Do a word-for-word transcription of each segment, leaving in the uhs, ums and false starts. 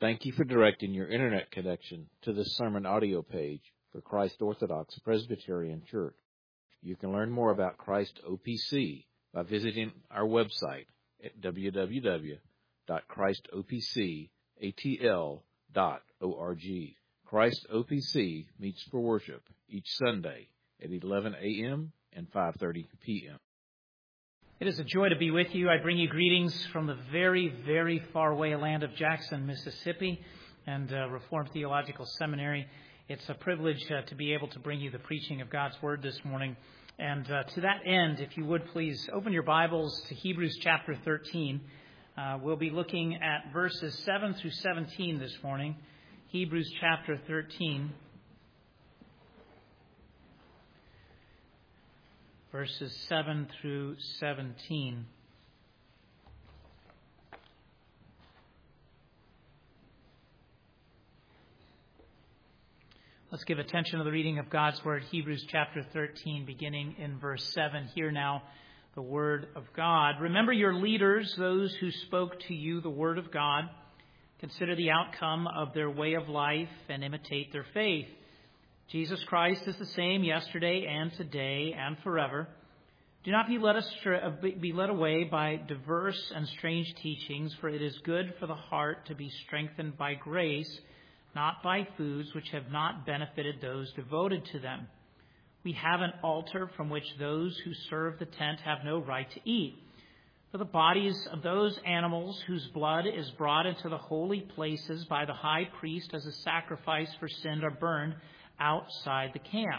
Thank you for directing your internet connection to this sermon audio page for Christ Orthodox Presbyterian Church. You can learn more about Christ O P C by visiting our website at w w w dot christ o p c a t l dot org. Christ O P C meets for worship each Sunday at eleven a.m. and five thirty p.m. It is a joy to be with you. I bring you greetings from the very, very far away land of Jackson, Mississippi, and uh, Reformed Theological Seminary. It's a privilege uh, to be able to bring you the preaching of God's Word this morning. And uh, to that end, if you would please open your Bibles to Hebrews chapter thirteen. Uh, we'll be looking at verses seven through seventeen this morning. Hebrews chapter thirteen. Verses seven through seventeen. Let's give attention to the reading of God's Word, Hebrews chapter thirteen, beginning in verse seven. Hear now the Word of God. Remember your leaders, those who spoke to you the Word of God. Consider the outcome of their way of life and imitate their faith. Jesus Christ is the same yesterday and today and forever. Do not be led, astray, be led away by diverse and strange teachings, for it is good for the heart to be strengthened by grace, not by foods which have not benefited those devoted to them. We have an altar from which those who serve the tent have no right to eat. For the bodies of those animals whose blood is brought into the holy places by the high priest as a sacrifice for sin are burned outside the camp.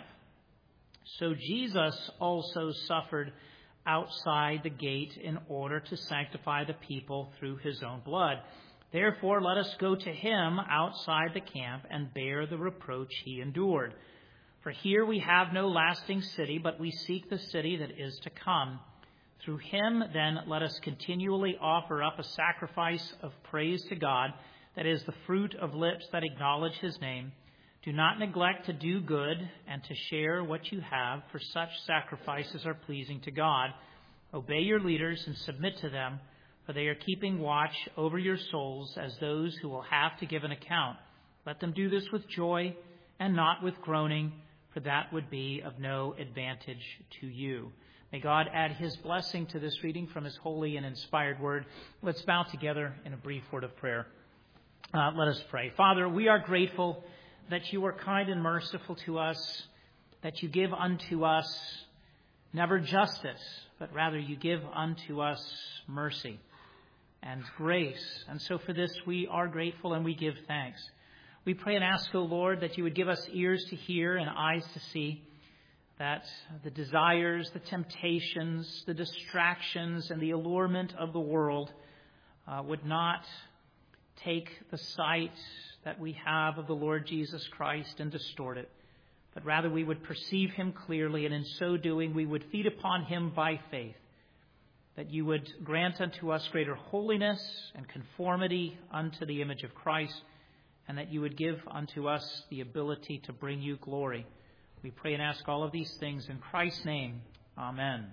So Jesus also suffered outside the gate in order to sanctify the people through his own blood. Therefore, let us go to him outside the camp and bear the reproach he endured. For here we have no lasting city, but we seek the city that is to come. Through him, then, let us continually offer up a sacrifice of praise to God, that is the fruit of lips that acknowledge his name. Do not neglect to do good and to share what you have, for such sacrifices are pleasing to God. Obey your leaders and submit to them, for they are keeping watch over your souls as those who will have to give an account. Let them do this with joy and not with groaning, for that would be of no advantage to you. May God add his blessing to this reading from his holy and inspired word. Let's bow together in a brief word of prayer. Uh, let us pray. Father, we are grateful that you are kind and merciful to us, that you give unto us never justice, but rather you give unto us mercy and grace. And so for this we are grateful and we give thanks. We pray and ask, O Lord, that you would give us ears to hear and eyes to see, that the desires, the temptations, the distractions, and the allurement of the world uh, would not take the sight that we have of the Lord Jesus Christ and distort it, but rather we would perceive him clearly, and in so doing we would feed upon him by faith, that you would grant unto us greater holiness and conformity unto the image of Christ, and that you would give unto us the ability to bring you glory. We pray and ask all of these things in Christ's name. Amen.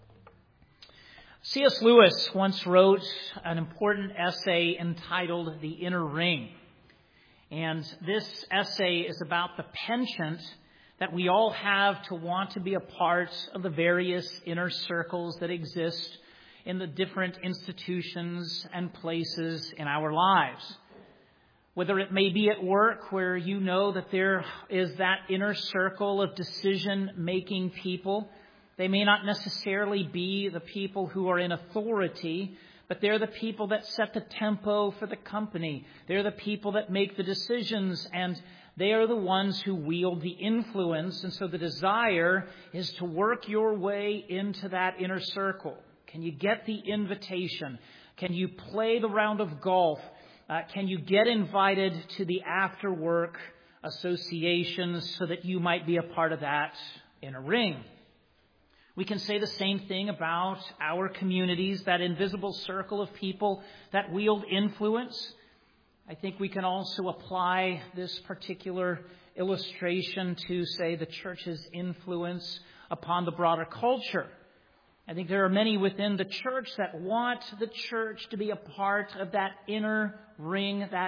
C S Lewis once wrote an important essay entitled The Inner Ring. And this essay is about the penchant that we all have to want to be a part of the various inner circles that exist in the different institutions and places in our lives. Whether it may be at work, where you know that there is that inner circle of decision-making people. They may not necessarily be the people who are in authority, but they're the people that set the tempo for the company. They're the people that make the decisions, and they are the ones who wield the influence. And so the desire is to work your way into that inner circle. Can you get the invitation? Can you play the round of golf? Uh, can you get invited to the after-work associations so that you might be a part of that inner ring? We can say the same thing about our communities, that invisible circle of people that wield influence. I think we can also apply this particular illustration to, say, the church's influence upon the broader culture. I think there are many within the church that want the church to be a part of that inner ring, that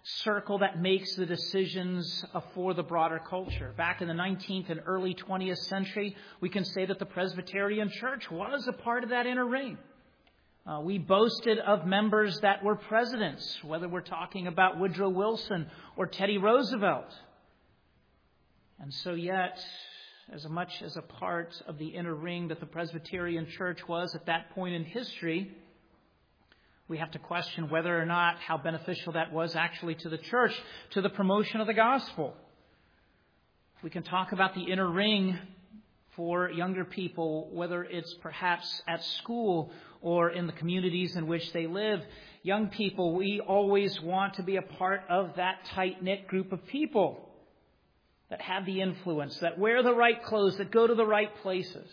circle that makes the decisions for the broader culture. Back in the nineteenth and early twentieth century, we can say that the Presbyterian Church was a part of that inner ring. Uh, we boasted of members that were presidents, whether we're talking about Woodrow Wilson or Teddy Roosevelt. And so yet, as much as a part of the inner ring that the Presbyterian Church was at that point in history, we have to question whether or not how beneficial that was actually to the church, to the promotion of the gospel. We can talk about the inner ring for younger people, whether it's perhaps at school or in the communities in which they live. Young people, we always want to be a part of that tight-knit group of people that have the influence, that wear the right clothes, that go to the right places.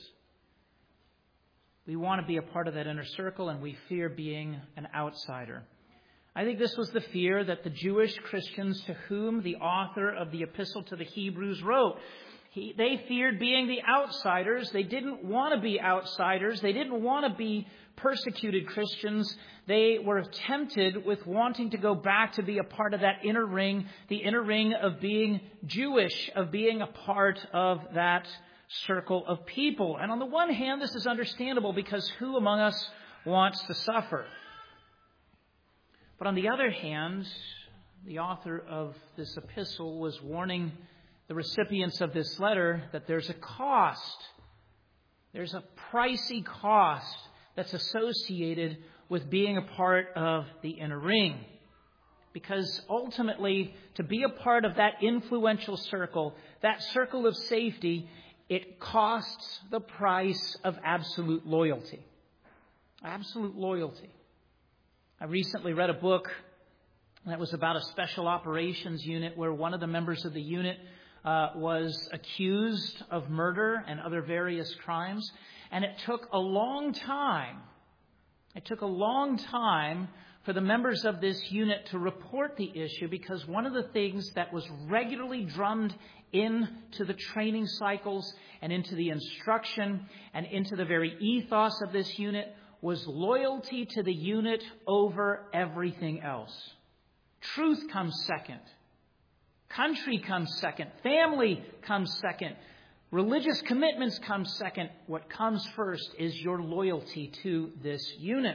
We want to be a part of that inner circle, and we fear being an outsider. I think this was the fear that the Jewish Christians to whom the author of the Epistle to the Hebrews wrote. He, they feared being the outsiders. They didn't want to be outsiders. They didn't want to be persecuted Christians. They were tempted with wanting to go back to be a part of that inner ring, the inner ring of being Jewish, of being a part of that circle of people. And on the one hand, this is understandable because who among us wants to suffer? But on the other hand, the author of this epistle was warning the recipients of this letter that there's a cost. There's a pricey cost that's associated with being a part of the inner ring. Because ultimately, to be a part of that influential circle, that circle of safety, it costs the price of absolute loyalty. Absolute loyalty. I recently read a book that was about a special operations unit where one of the members of the unit uh, was accused of murder and other various crimes. And it took a long time, it took a long time for the members of this unit to report the issue, because one of the things that was regularly drummed into the training cycles and into the instruction and into the very ethos of this unit was loyalty to the unit over everything else. Truth comes second. Country comes second. Family comes second. Religious commitments come second. What comes first is your loyalty to this unit.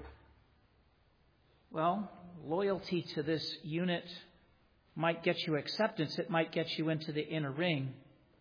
Well, loyalty to this unit might get you acceptance. It might get you into the inner ring.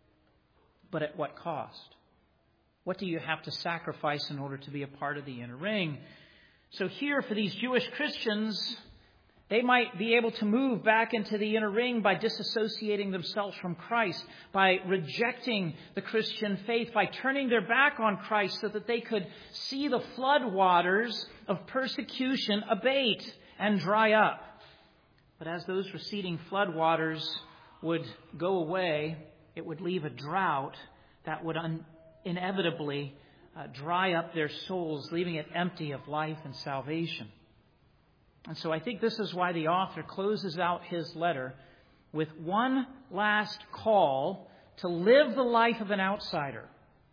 But at what cost? What do you have to sacrifice in order to be a part of the inner ring? So here, for these Jewish Christians, they might be able to move back into the inner ring by disassociating themselves from Christ, by rejecting the Christian faith, by turning their back on Christ so that they could see the floodwaters of persecution abate and dry up. But as those receding floodwaters would go away, it would leave a drought that would un- inevitably uh, dry up their souls, leaving it empty of life and salvation. And so I think this is why the author closes out his letter with one last call to live the life of an outsider.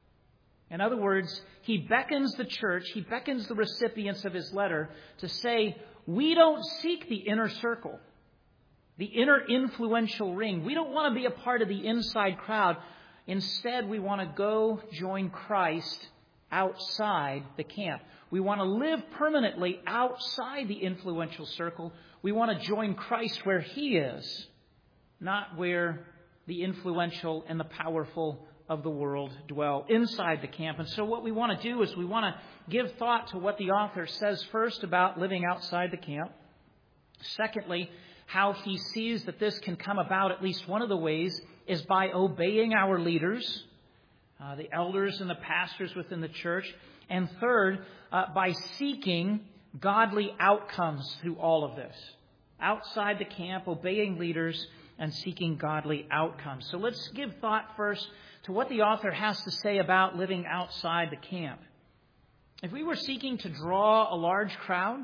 In other words, he beckons the church, he beckons the recipients of his letter to say, we don't seek the inner circle, the inner influential ring. We don't want to be a part of the inside crowd. Instead, we want to go join Christ outside the camp. We want to live permanently outside the influential circle. We want to join Christ where he is, not where the influential and the powerful of the world dwell, inside the camp. And so what we want to do is we want to give thought to what the author says first about living outside the camp. Secondly, how he sees that this can come about. At least one of the ways is by obeying our leaders, uh, the elders and the pastors within the church. And third, uh, by seeking godly outcomes through all of this. Outside the camp, obeying leaders and seeking godly outcomes. So let's give thought first to what the author has to say about living outside the camp. If we were seeking to draw a large crowd,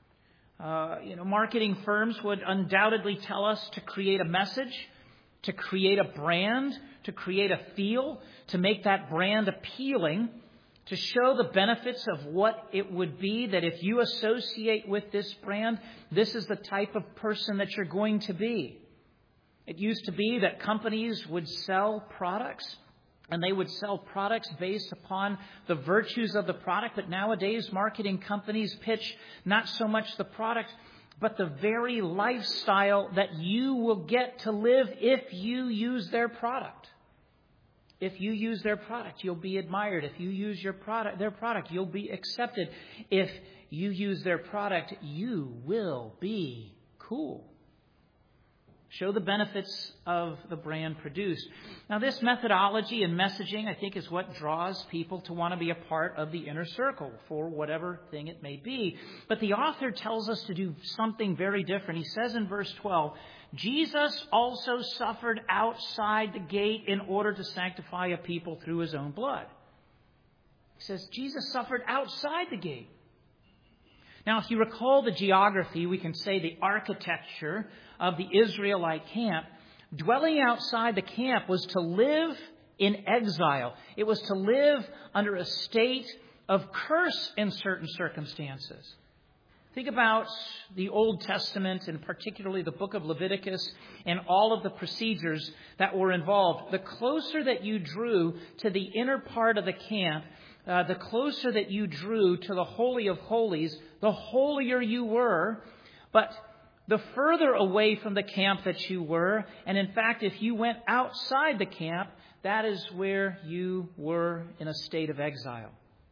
uh, you know, marketing firms would undoubtedly tell us to create a message, to create a brand, to create a feel, to make that brand appealing, to show the benefits of what it would be that if you associate with this brand, this is the type of person that you're going to be. It used to be that companies would sell products, and they would sell products based upon the virtues of the product. But nowadays, marketing companies pitch not so much the product, but the very lifestyle that you will get to live if you use their product. If you use their product, you'll be admired. If you use your product, their product, you'll be accepted. If you use their product, you will be cool. Show the benefits of the brand produced. Now, this methodology and messaging, I think, is what draws people to want to be a part of the inner circle for whatever thing it may be. But the author tells us to do something very different. He says in verse twelve, Jesus also suffered outside the gate in order to sanctify a people through his own blood. He says Jesus suffered outside the gate. Now, if you recall the geography, we can say the architecture of the Israelite camp, dwelling outside the camp was to live in exile. It was to live under a state of curse in certain circumstances. Think about the Old Testament, and particularly the book of Leviticus, and all of the procedures that were involved. The closer that you drew to the inner part of the camp, uh, the closer that you drew to the Holy of Holies, the holier you were. But the further away from the camp that you were, and in fact, if you went outside the camp, that is where you were in a state of exile.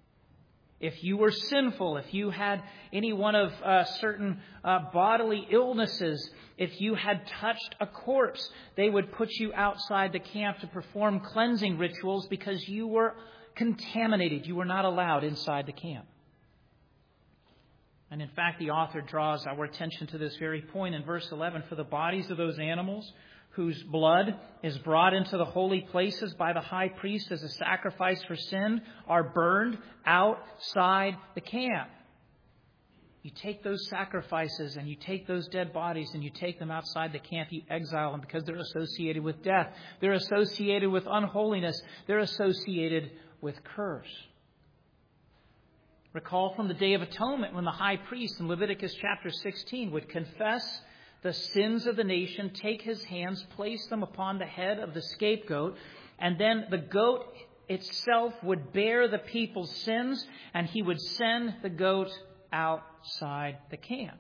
If you were sinful, if you had any one of uh, certain uh, bodily illnesses, if you had touched a corpse, they would put you outside the camp to perform cleansing rituals because you were contaminated. You were not allowed inside the camp. And in fact, the author draws our attention to this very point in verse eleven. For the bodies of those animals whose blood is brought into the holy places by the high priest as a sacrifice for sin are burned outside the camp. You take those sacrifices and you take those dead bodies and you take them outside the camp. You exile them because they're associated with death. They're associated with unholiness. They're associated with curse. Recall from the Day of Atonement when the high priest in Leviticus chapter sixteen would confess the sins of the nation, take his hands, place them upon the head of the scapegoat, and then the goat itself would bear the people's sins, and he would send the goat outside the camp.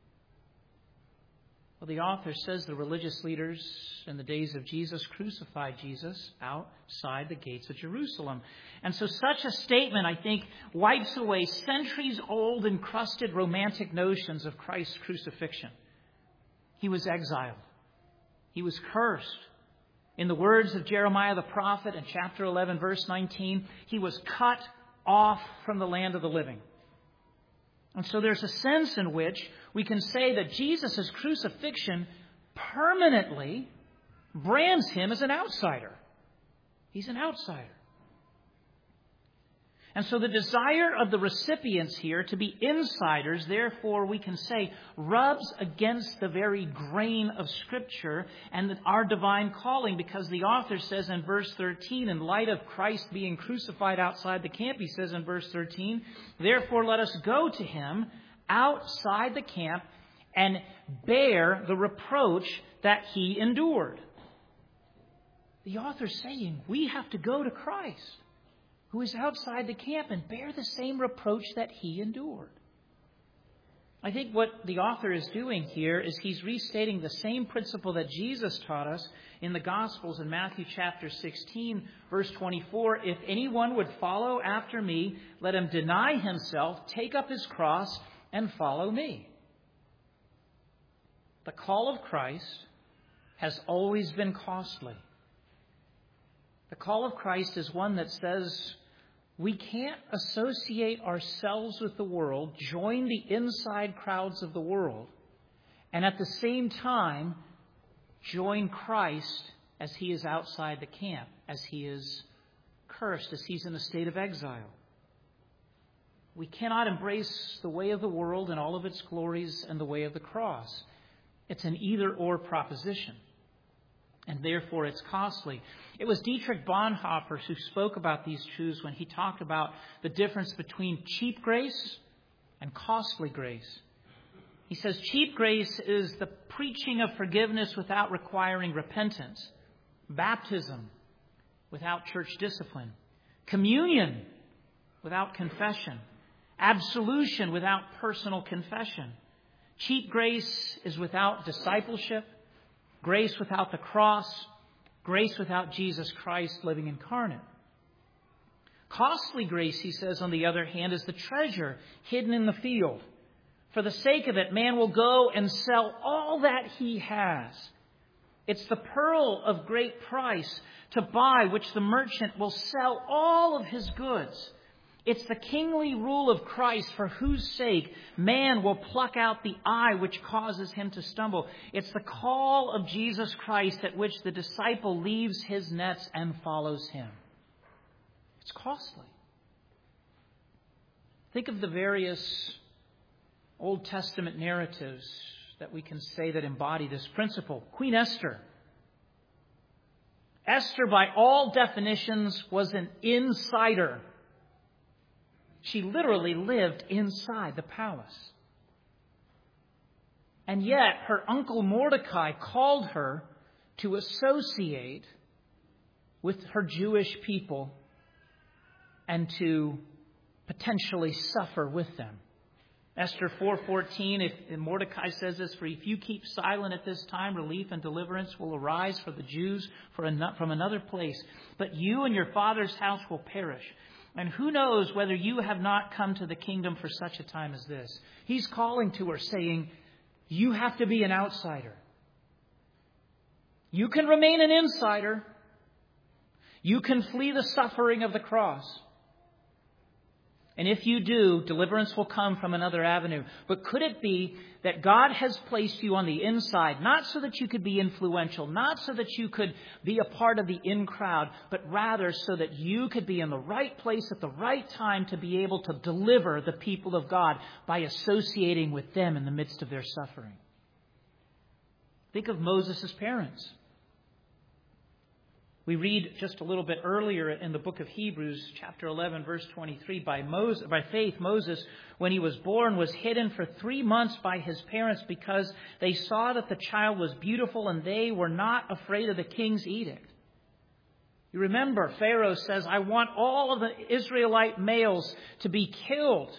Well, the author says the religious leaders in the days of Jesus crucified Jesus outside the gates of Jerusalem. And so such a statement, I think, wipes away centuries-old encrusted romantic notions of Christ's crucifixion. He was exiled. He was cursed. In the words of Jeremiah the prophet in chapter eleven, verse nineteen, he was cut off from the land of the living. And so there's a sense in which we can say that Jesus' crucifixion permanently brands him as an outsider. He's an outsider. And so the desire of the recipients here to be insiders, therefore, we can say, rubs against the very grain of Scripture and our divine calling, because the author says in verse thirteen, in light of Christ being crucified outside the camp, he says in verse thirteen, therefore let us go to him outside the camp and bear the reproach that he endured. The author's saying we have to go to Christ, who is outside the camp, and bear the same reproach that he endured. I think what the author is doing here is he's restating the same principle that Jesus taught us in the Gospels in Matthew chapter sixteen, verse twenty-four. If anyone would follow after me, let him deny himself, take up his cross, and follow me. The call of Christ has always been costly. The call of Christ is one that says we can't associate ourselves with the world, join the inside crowds of the world, and at the same time join Christ as he is outside the camp, as he is cursed, as he's in a state of exile. We cannot embrace the way of the world and all of its glories and the way of the cross. It's an either-or proposition. and therefore it's costly. It was Dietrich Bonhoeffer who spoke about these truths when he talked about the difference between cheap grace and costly grace. He says cheap grace is the preaching of forgiveness without requiring repentance, baptism without church discipline, communion without confession, absolution without personal confession. Cheap grace is without discipleship, grace without the cross, grace without Jesus Christ living incarnate. Costly grace, he says, on the other hand, is the treasure hidden in the field. For the sake of it, man will go and sell all that he has. It's the pearl of great price to buy, which the merchant will sell all of his goods. It's the kingly rule of Christ for whose sake man will pluck out the eye which causes him to stumble. It's the call of Jesus Christ at which the disciple leaves his nets and follows him. It's costly. Think of the various Old Testament narratives that we can say that embody this principle. Queen Esther. Esther, by all definitions, was an insider. She literally lived inside the palace. And yet her uncle Mordecai called her to associate with her Jewish people and to potentially suffer with them. Esther four fourteen, if Mordecai says this, for if you keep silent at this time, relief and deliverance will arise for the Jews from another place. But you and your father's house will perish. And who knows whether you have not come to the kingdom for such a time as this. He's calling to her saying, you have to be an outsider. You can remain an insider. You can flee the suffering of the cross. And if you do, deliverance will come from another avenue. But could it be that God has placed you on the inside, not so that you could be influential, not so that you could be a part of the in crowd, but rather so that you could be in the right place at the right time to be able to deliver the people of God by associating with them in the midst of their suffering? Think of Moses' parents. We read just a little bit earlier in the book of Hebrews, chapter eleven, verse twenty-three, by Moses, by faith, Moses, when he was born, was hidden for three months by his parents because they saw that the child was beautiful and they were not afraid of the king's edict. You remember, Pharaoh says, I want all of the Israelite males to be killed.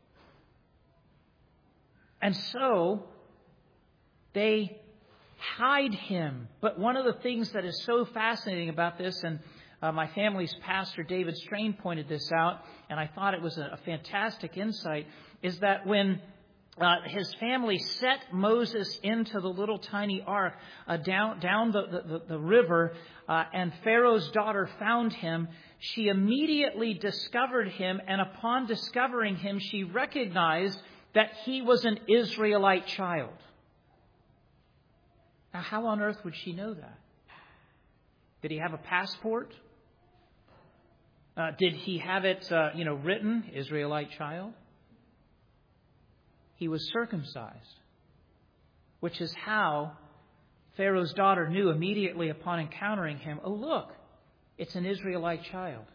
And so they hide him. But one of the things that is so fascinating about this, and uh, my family's pastor, David Strain, pointed this out, and I thought it was a, a fantastic insight, is that when uh, his family set Moses into the little tiny ark uh, down, down the, the, the river, uh, and Pharaoh's daughter found him, she immediately discovered him, and upon discovering him, she recognized that he was an Israelite child. Now, how on earth would she know that? Did he have a passport? Uh, did he have it, uh, you know, written, Israelite child? He was circumcised, which is how Pharaoh's daughter knew immediately upon encountering him, oh, look, it's an Israelite child.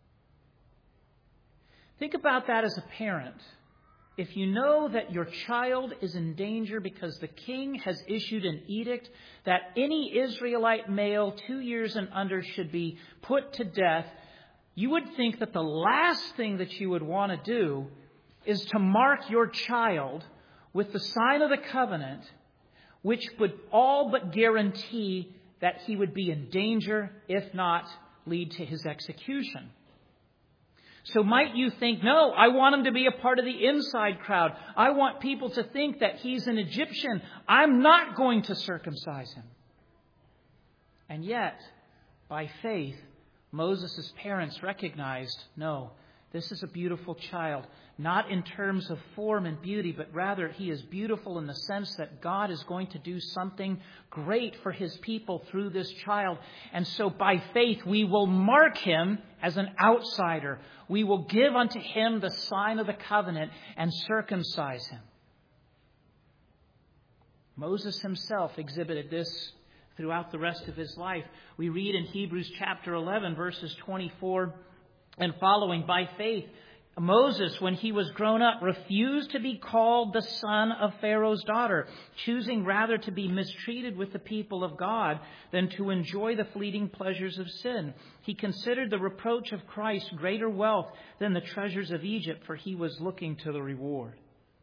Think about that as a parent. If you know that your child is in danger because the king has issued an edict that any Israelite male two years and under should be put to death, you would think that the last thing that you would want to do is to mark your child with the sign of the covenant, which would all but guarantee that he would be in danger, if not lead to his execution. So might you think, no, I want him to be a part of the inside crowd. I want people to think that he's an Egyptian. I'm not going to circumcise him. And yet, by faith, Moses' parents recognized, no, this is a beautiful child, not in terms of form and beauty, but rather he is beautiful in the sense that God is going to do something great for his people through this child. And so by faith, we will mark him as an outsider. We will give unto him the sign of the covenant and circumcise him. Moses himself exhibited this throughout the rest of his life. We read in Hebrews chapter eleven, verses twenty-four and following, by faith, Moses, when he was grown up, refused to be called the son of Pharaoh's daughter, choosing rather to be mistreated with the people of God than to enjoy the fleeting pleasures of sin. He considered the reproach of Christ greater wealth than the treasures of Egypt, for he was looking to the reward.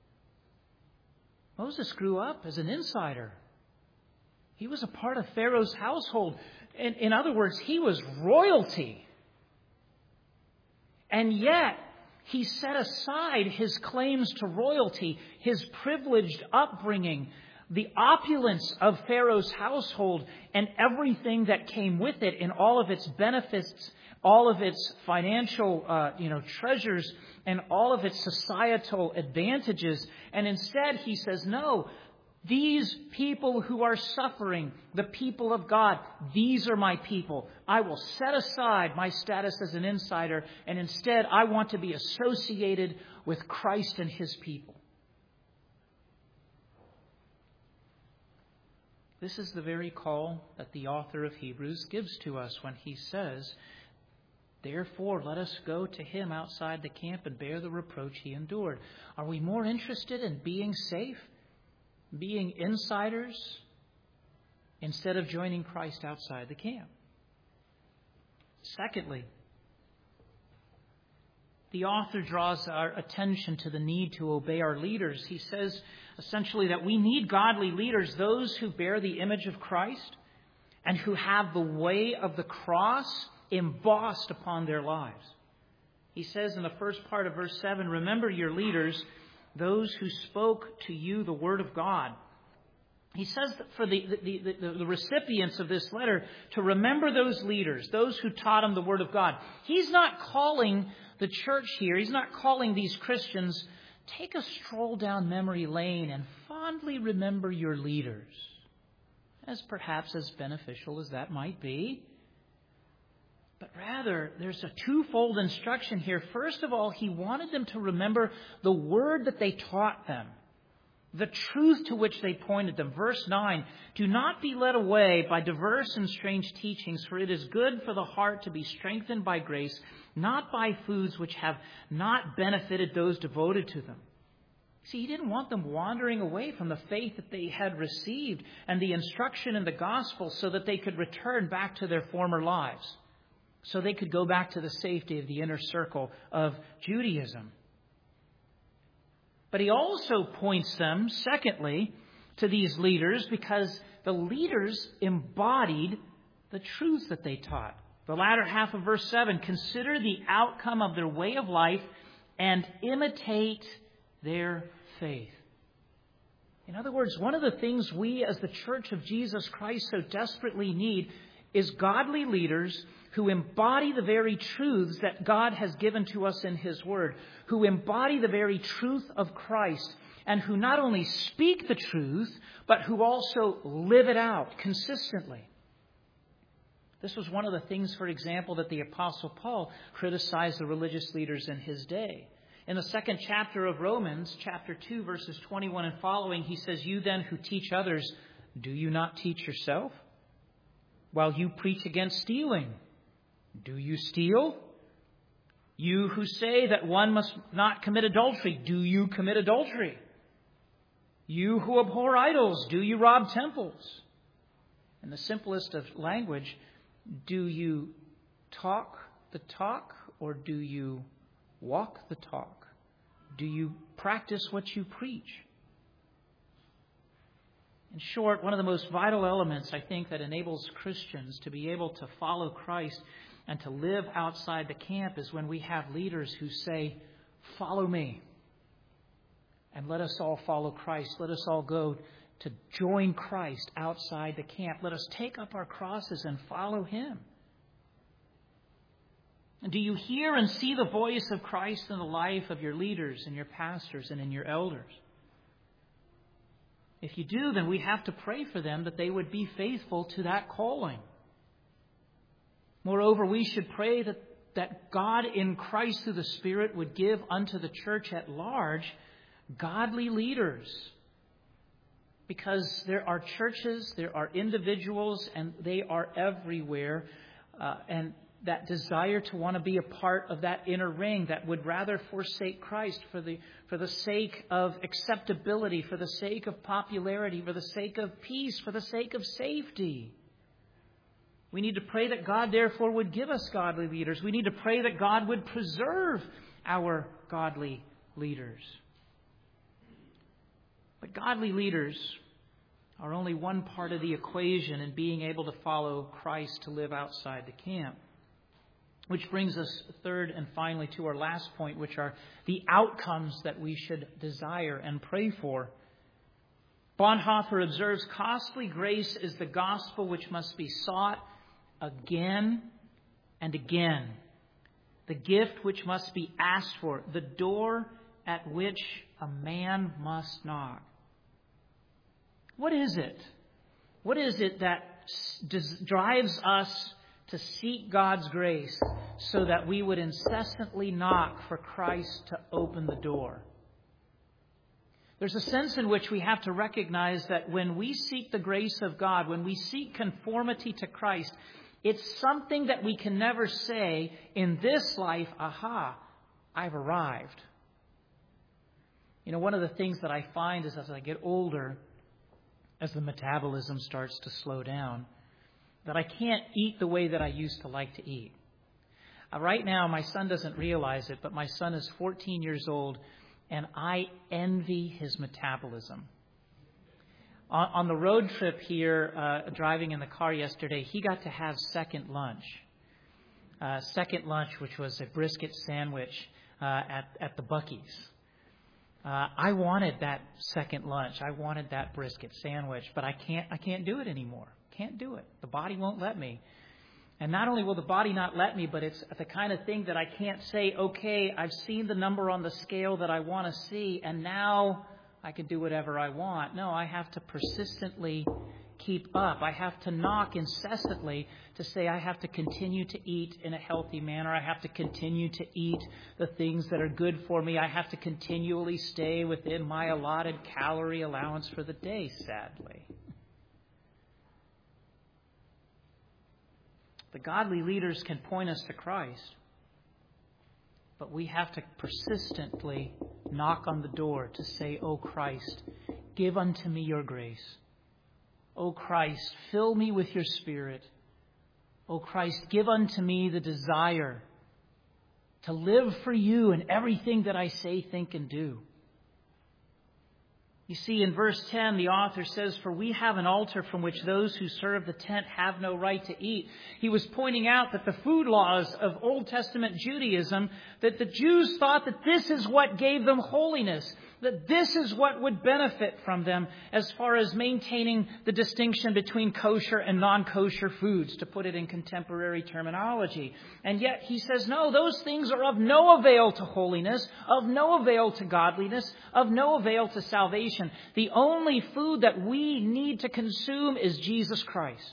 Moses grew up as an insider. He was a part of Pharaoh's household. In, in other words, he was royalty. And yet, he set aside his claims to royalty, his privileged upbringing, the opulence of Pharaoh's household, and everything that came with it in all of its benefits, all of its financial uh, you know, treasures, and all of its societal advantages. And instead, he says, no, these people who are suffering, the people of God, these are my people. I will set aside my status as an insider, and instead I want to be associated with Christ and his people. This is the very call that the author of Hebrews gives to us when he says, therefore, let us go to him outside the camp and bear the reproach he endured. Are we more interested in being safe, being insiders, instead of joining Christ outside the camp? Secondly, the author draws our attention to the need to obey our leaders. He says essentially that we need godly leaders, those who bear the image of Christ and who have the way of the cross embossed upon their lives. He says in the first part of verse seven, remember your leaders, those who spoke to you the word of God. He says that for the, the, the, the recipients of this letter to remember those leaders, those who taught them the word of God. He's not calling the church here, he's not calling these Christians, take a stroll down memory lane and fondly remember your leaders, as perhaps as beneficial as that might be. But rather, there's a twofold instruction here. First of all, he wanted them to remember the word that they taught them, the truth to which they pointed them. Verse nine, do not be led away by diverse and strange teachings, for it is good for the heart to be strengthened by grace, not by foods which have not benefited those devoted to them. See, he didn't want them wandering away from the faith that they had received and the instruction in the gospel so that they could return back to their former lives, so they could go back to the safety of the inner circle of Judaism. But he also points them, secondly, to these leaders because the leaders embodied the truth that they taught. The latter half of verse seven, consider the outcome of their way of life and imitate their faith. In other words, one of the things we as the Church of Jesus Christ so desperately need is godly leaders who embody the very truths that God has given to us in his word, who embody the very truth of Christ, and who not only speak the truth, but who also live it out consistently. This was one of the things, for example, that the Apostle Paul criticized the religious leaders in his day. In the second chapter of Romans, chapter two, verses twenty-one and following, he says, you then who teach others, do you not teach yourself? While you preach against stealing, do you steal? You who say that one must not commit adultery, do you commit adultery? You who abhor idols, do you rob temples? In the simplest of language, do you talk the talk or do you walk the talk? Do you practice what you preach? In short, one of the most vital elements, I think, that enables Christians to be able to follow Christ and to live outside the camp is when we have leaders who say, follow me. And let us all follow Christ. Let us all go to join Christ outside the camp. Let us take up our crosses and follow him. And do you hear and see the voice of Christ in the life of your leaders and your pastors and in your elders? If you do, then we have to pray for them that they would be faithful to that calling. Moreover, we should pray that, that God in Christ through the Spirit would give unto the church at large godly leaders, because there are churches, there are individuals, and they are everywhere. Uh, and that desire to want to be a part of that inner ring that would rather forsake Christ for the for the sake of acceptability, for the sake of popularity, for the sake of peace, for the sake of safety. We need to pray that God, therefore, would give us godly leaders. We need to pray that God would preserve our godly leaders. But godly leaders are only one part of the equation in being able to follow Christ to live outside the camp. Which brings us third and finally to our last point, which are the outcomes that we should desire and pray for. Bonhoeffer observes, costly grace is the gospel which must be sought again and again. The gift which must be asked for, the door at which a man must knock. What is it? What is it that drives us to seek God's grace so that we would incessantly knock for Christ to open the door? There's a sense in which we have to recognize that when we seek the grace of God, when we seek conformity to Christ, it's something that we can never say in this life, aha, I've arrived. You know, one of the things that I find is as I get older, as the metabolism starts to slow down, that I can't eat the way that I used to like to eat. Uh, right now, my son doesn't realize it, but my son is fourteen years old, and I envy his metabolism. On, on the road trip here, uh, driving in the car yesterday, he got to have second lunch. Uh, second lunch, which was a brisket sandwich uh, at, at the Buc-ee's. Uh, I wanted that second lunch. I wanted that brisket sandwich, but I can't. I can't do it anymore. Can't do it. The body won't let me. And not only will the body not let me, but it's the kind of thing that I can't say, okay, I've seen the number on the scale that I want to see, and now I can do whatever I want. No, I have to persistently keep up. I have to knock incessantly to say I have to continue to eat in a healthy manner. I have to continue to eat the things that are good for me. I have to continually stay within my allotted calorie allowance for the day, sadly. The godly leaders can point us to Christ, but we have to persistently knock on the door to say, "O Christ, give unto me your grace. O Christ, fill me with your Spirit. O Christ, give unto me the desire to live for you in everything that I say, think, and do." You see, in verse ten, the author says, "For we have an altar from which those who serve the tent have no right to eat." He was pointing out that the food laws of Old Testament Judaism, that the Jews thought that this is what gave them holiness, that this is what would benefit from them as far as maintaining the distinction between kosher and non-kosher foods, to put it in contemporary terminology. And yet he says, no, those things are of no avail to holiness, of no avail to godliness, of no avail to salvation. The only food that we need to consume is Jesus Christ.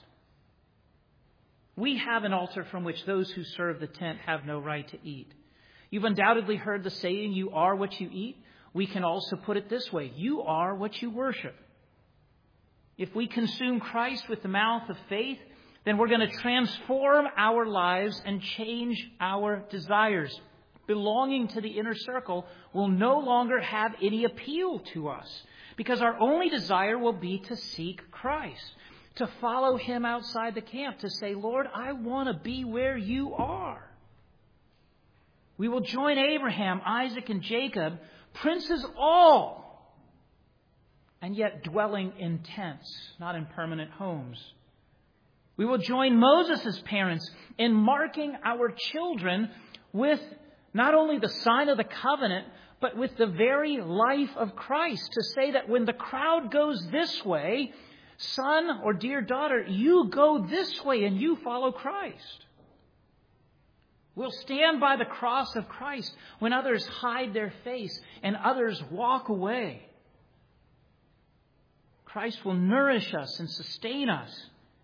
We have an altar from which those who serve the tent have no right to eat. You've undoubtedly heard the saying, "You are what you eat." We can also put it this way: you are what you worship. If we consume Christ with the mouth of faith, then we're going to transform our lives and change our desires. Belonging to the inner circle will no longer have any appeal to us, because our only desire will be to seek Christ, to follow him outside the camp, to say, "Lord, I want to be where you are." We will join Abraham, Isaac, and Jacob, princes all, and yet dwelling in tents, not in permanent homes. We will join Moses' parents in marking our children with not only the sign of the covenant, but with the very life of Christ, to say that when the crowd goes this way, son or dear daughter, you go this way and you follow Christ. We'll stand by the cross of Christ when others hide their face and others walk away. Christ will nourish us and sustain us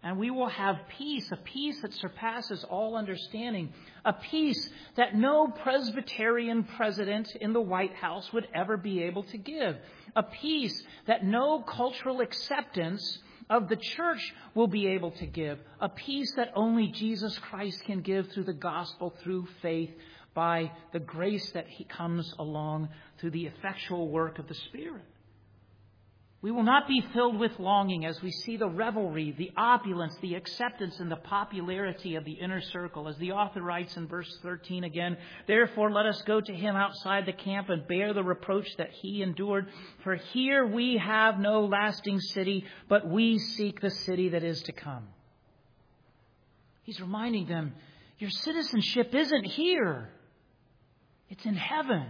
And we will have peace, a peace that surpasses all understanding, a peace that no Presbyterian president in the White House would ever be able to give, a peace that no cultural acceptance of the church will be able to give, a peace that only Jesus Christ can give through the gospel, through faith, by the grace that he comes along through the effectual work of the Spirit. We will not be filled with longing as we see the revelry, the opulence, the acceptance, and the popularity of the inner circle. As the author writes in verse thirteen again, therefore let us go to him outside the camp and bear the reproach that he endured. For here we have no lasting city, but we seek the city that is to come. He's reminding them, your citizenship isn't here. It's in heaven.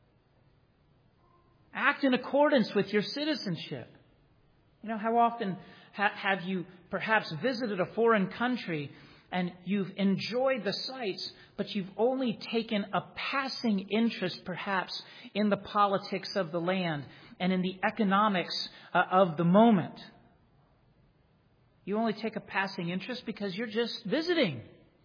Act in accordance with your citizenship. You know, how often ha- have you perhaps visited a foreign country and you've enjoyed the sights, but you've only taken a passing interest perhaps in the politics of the land and in the economics uh, of the moment? You only take a passing interest because you're just visiting.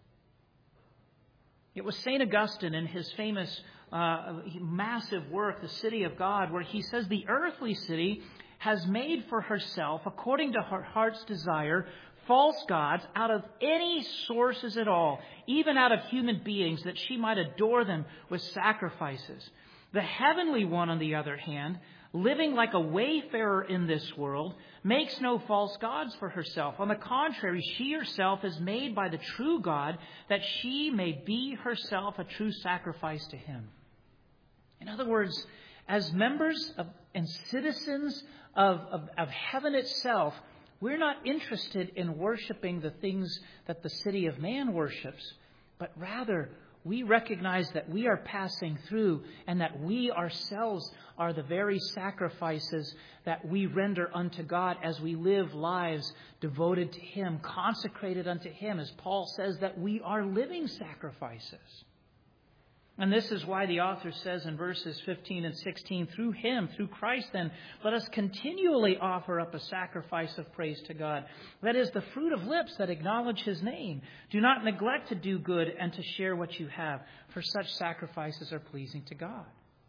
It was Saint Augustine in his famous uh, massive work, The City of God, where he says the earthly city has made for herself, according to her heart's desire, false gods out of any sources at all, even out of human beings, that she might adore them with sacrifices. The heavenly one, on the other hand, living like a wayfarer in this world, makes no false gods for herself. On the contrary, she herself is made by the true God, that she may be herself a true sacrifice to him. In other words, as members of, and citizens of, of, of heaven itself, we're not interested in worshiping the things that the city of man worships, but rather we recognize that we are passing through and that we ourselves are the very sacrifices that we render unto God as we live lives devoted to him, consecrated unto him. As Paul says, that we are living sacrifices. And this is why the author says in verses fifteen and sixteen, through him, through Christ then, let us continually offer up a sacrifice of praise to God. That is the fruit of lips that acknowledge his name. Do not neglect to do good and to share what you have, for such sacrifices are pleasing to God.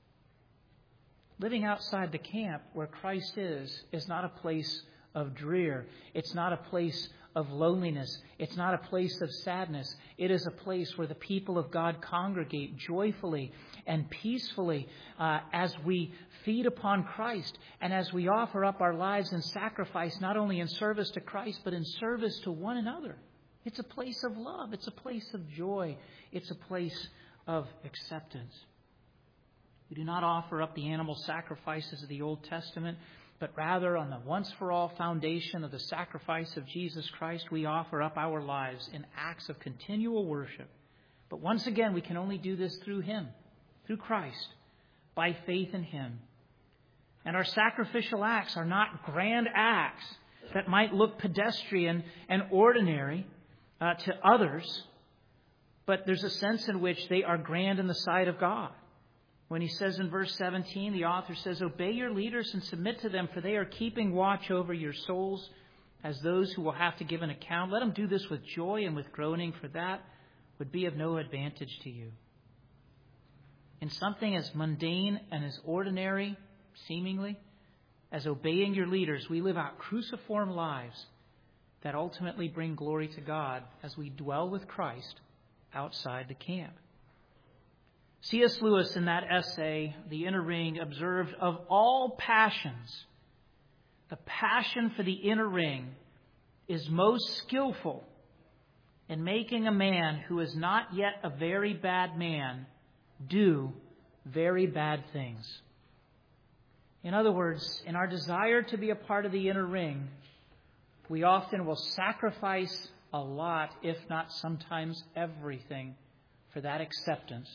Living outside the camp where Christ is, is not a place of drear. It's not a place of loneliness. It's not a place of sadness. It is a place where the people of God congregate joyfully and peacefully uh, as we feed upon Christ and as we offer up our lives in sacrifice, not only in service to Christ, but in service to one another. It's a place of love. It's a place of joy. It's a place of acceptance. We do not offer up the animal sacrifices of the Old Testament, but rather on the once-for-all foundation of the sacrifice of Jesus Christ, we offer up our lives in acts of continual worship. But once again, we can only do this through him, through Christ, by faith in him. And our sacrificial acts are not grand acts that might look pedestrian and ordinary uh, to others, but there's a sense in which they are grand in the sight of God. When he says in verse seventeen, the author says, obey your leaders and submit to them, for they are keeping watch over your souls as those who will have to give an account. Let them do this with joy and with groaning, for that would be of no advantage to you. In something as mundane and as ordinary, seemingly, as obeying your leaders, we live out cruciform lives that ultimately bring glory to God as we dwell with Christ outside the camp. C S Lewis, in that essay, The Inner Ring, observed, of all passions, the passion for the inner ring is most skillful in making a man who is not yet a very bad man do very bad things. In other words, in our desire to be a part of the inner ring, we often will sacrifice a lot, if not sometimes everything, for that acceptance.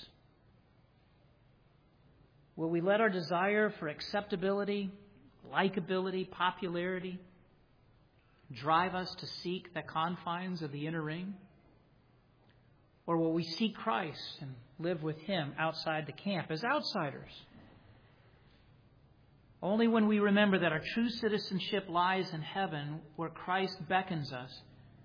Will we let our desire for acceptability, likability, popularity drive us to seek the confines of the inner ring? Or will we seek Christ and live with him outside the camp as outsiders? Only when we remember that our true citizenship lies in heaven, where Christ beckons us,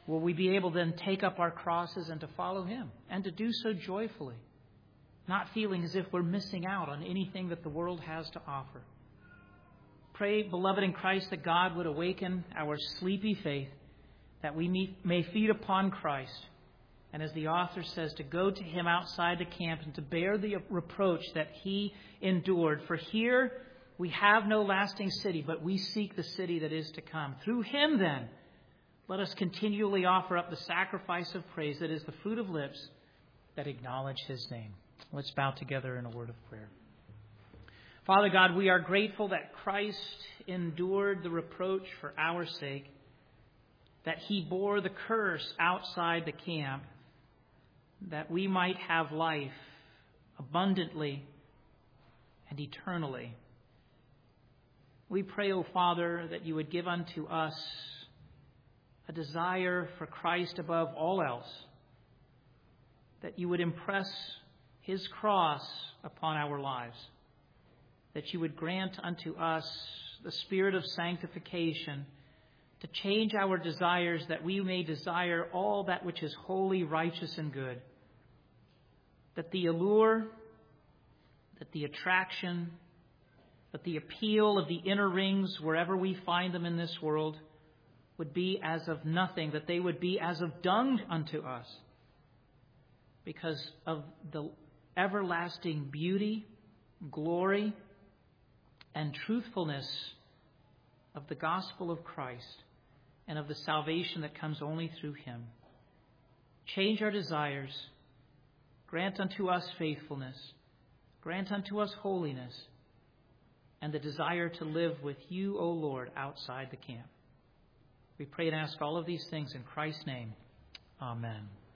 will we be able then take up our crosses and to follow him, and to do so joyfully, not feeling as if we're missing out on anything that the world has to offer. Pray, beloved in Christ, that God would awaken our sleepy faith, that we may feed upon Christ, and as the author says, to go to him outside the camp and to bear the reproach that he endured. For here we have no lasting city, but we seek the city that is to come. Through him, then, let us continually offer up the sacrifice of praise that is the fruit of lips that acknowledge his name. Let's bow together in a word of prayer. Father God, we are grateful that Christ endured the reproach for our sake, that he bore the curse outside the camp, that we might have life abundantly and eternally. We pray, O Father, that you would give unto us a desire for Christ above all else, that you would impress his cross upon our lives, that you would grant unto us the spirit of sanctification to change our desires, that we may desire all that which is holy, righteous, and good. That the allure, that the attraction, that the appeal of the inner rings, wherever we find them in this world, would be as of nothing, that they would be as of dung unto us, because of the everlasting beauty, glory, and truthfulness of the gospel of Christ, and of the salvation that comes only through him. Change our desires. Grant unto us faithfulness. Grant unto us holiness. And the desire to live with you, O Lord, outside the camp. We pray and ask all of these things in Christ's name. Amen.